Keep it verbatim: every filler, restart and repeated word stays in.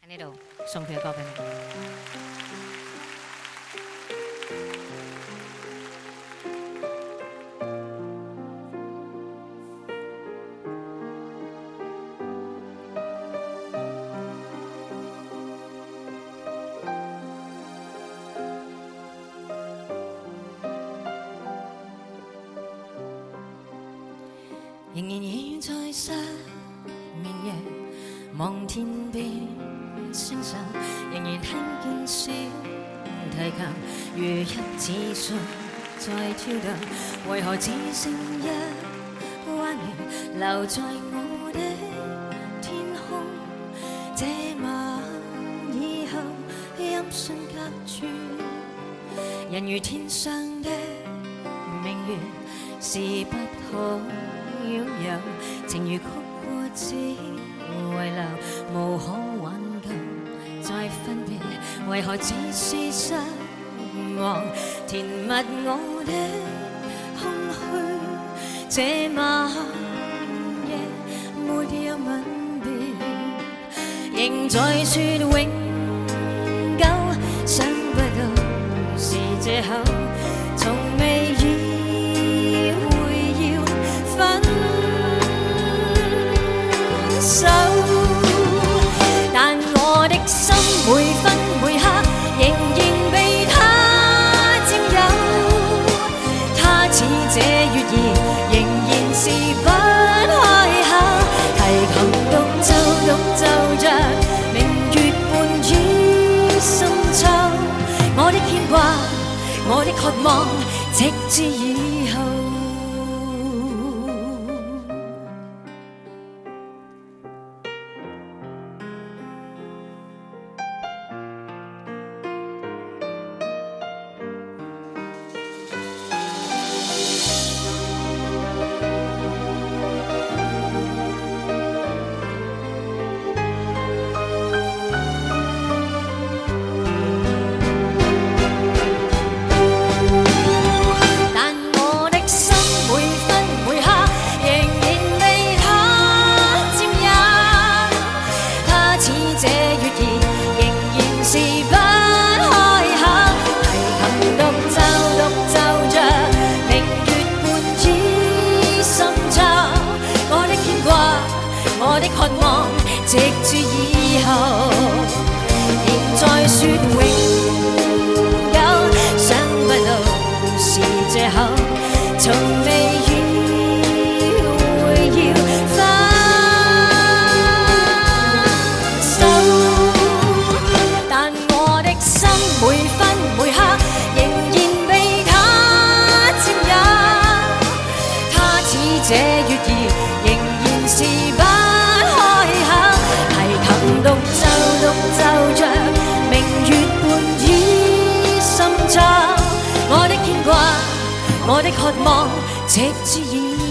呢度送佢嘅歌俾你。 仍然倚在失眠夜，望天邊星辰，仍然聽見小提琴如一指信在跳動，為何只剩一彎月留在我的天空？這晚以後音訊隔絕，人如天上的明月，是不可擁有，情如曲過只遺留，無可挽救再分別，為何只是失望填密我的空虛？這晚夜沒有吻別，仍在說永久，想不到是藉口，從未意會要分手，但我的心每分每刻仍然被他佔有，他似這月兒仍然是不開口，提琴獨奏獨奏着明月半倚深秋，我的牽掛我的渴望直至以後。我的渴望直至以後，仍在說永久，想不到是藉口，從未意會要分手，但我的心每分每刻仍然被他佔有，他似這月兒仍然是不獨奏獨奏着明月半倚深秋，我的牽掛我的渴望直至以